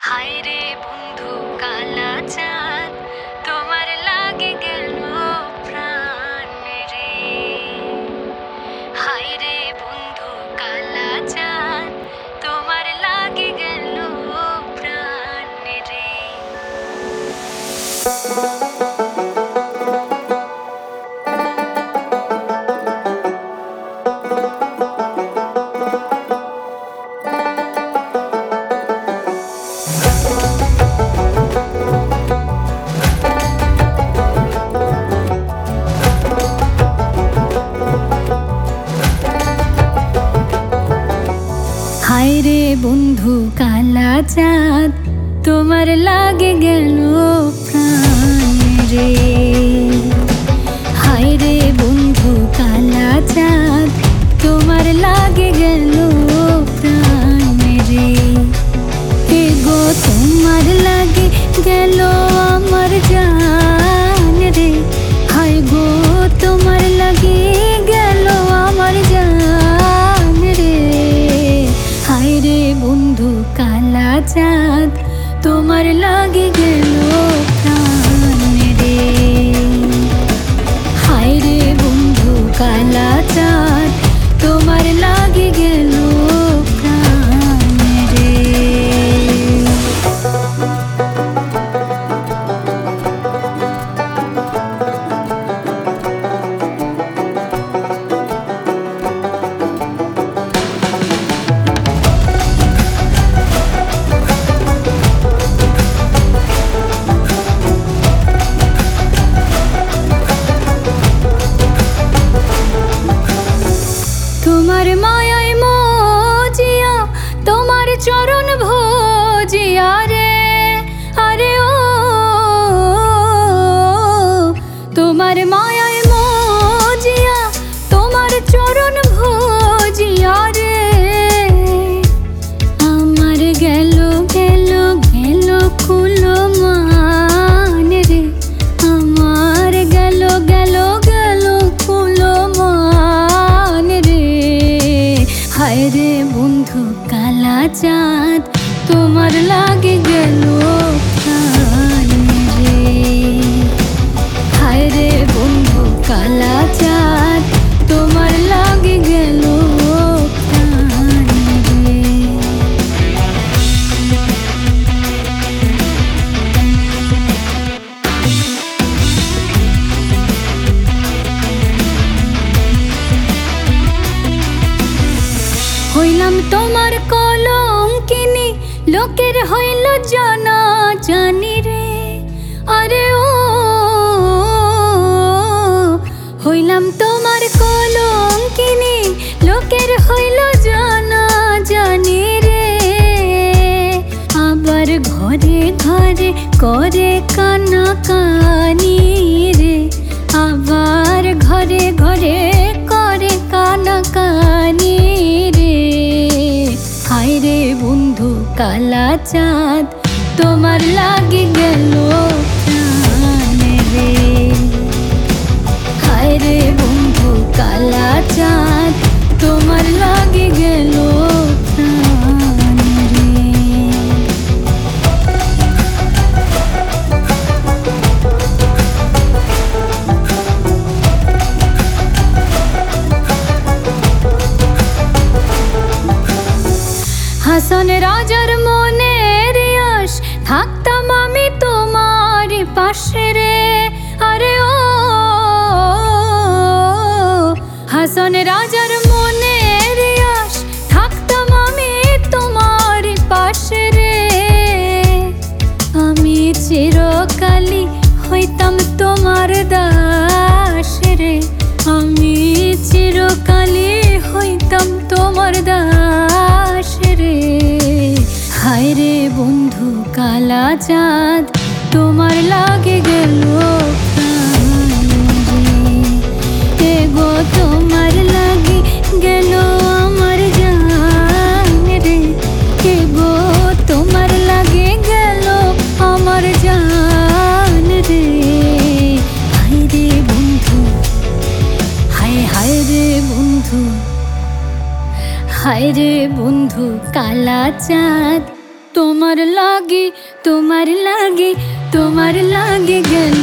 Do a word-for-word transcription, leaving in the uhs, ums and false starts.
হায়রে বন্ধু কালা চাঁদ, তোমার লাগে গেল প্রাণ রে। হায়রে বন্ধু কালা চাঁদ, তোমার লাগে গেল প্রাণ রে। হায়রে বন্ধু কালা চাঁদ, তোমার লাগে গেল প্রাণ রে। হায়রে বন্ধু কালা চাঁদ, তোমার লাগে গেল প্রাণ রে। হে গো তোমার লাগে গেল আমার জান রে। হায় গো তোমার লাগে গেল আমার জান রে। হায়রে বন্ধু কালা চাঁদ, তোমার লাগে গেল প্রাণ রে। হায়রে বন্ধু কালা চাঁদ, তোমার লাগে গেল প্রাণ রে। তোমার মায়ায় মজিয়া, তোমার চরণ ভজিয়া রে। আরে ও তোমার মায়ায় মজিয়া, তোমার চরণ ভজিয়া রে। আমার গেল গেল গেল কুলো মান রে। আমার গেল গেল গেল কুলো মান রে। হায়রে বন্ধু কালা চাঁদ, তোমার লাগে গেল প্রাণ রে। হায়রে বন্ধু কালা চাঁদ, তোমার লাগে গেল প্রাণ রে। হইলাম তোমার কলঙ্কিনী, লোকের হইল জানা জানি রে। আরে ও হইলাম তোমার কলঙ্কিনী, লোকের হইল জানা জানি রে। আবার ঘরে ঘরে করে কানা কানি রে। আবার ঘরে ঘরে করে কানা কানি রে। হায়রে বন্ধু কালা চাঁদ, তোমার লাগে গেল প্রাণ রে। হায়রে বন্ধু কালা চাঁদ, তোমার লাগে গেল প্রাণ রে। হাসন রাজার মনের আশ, থাকতাম আমি তোমার পাশে রে। আরে ও হাসন রাজার মনের আশ, থাকতাম আমি তোমার পাশে রে। আমি চিরকালই হইতাম তোমার দাস রে। আমি চিরকালই হইতাম তোমার দাস রে। হায়রে বন্ধু কালা চাঁদ, তোমার লাগে গেল প্রাণ রে। হে গো তোমার লাগে গেল আমার জান রে। হে গো তোমার লাগে গেল আমার জান রে। হায়রে বন্ধু হায় হায়রে বন্ধু, হায়রে বন্ধু কালা চাঁদ, তোমার লাগে তোমার লাগে তোমার লাগে গেল